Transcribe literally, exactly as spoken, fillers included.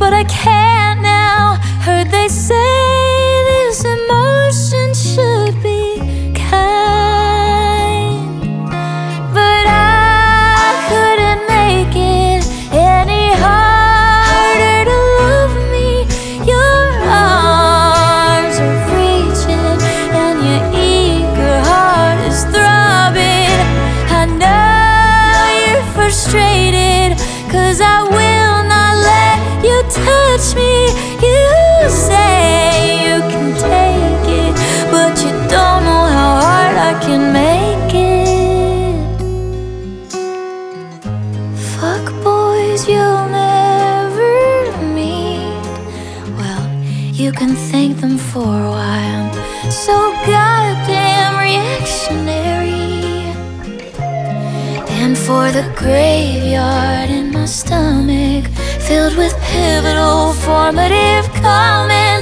but I can't now. Heard they say this emotion should be kind, but I couldn't make it any harder to love me. Your arms are reaching and your eager heart is throbbing. I know you're frustrated, 'cause I will not let you touch me. You say you can take it, but you don't know how hard I can make it. Fuck boys you'll never meet. Well, you can thank them for why I'm so goddamn reactionary, and for the graveyard in my stomach filled with pivotal formative comments.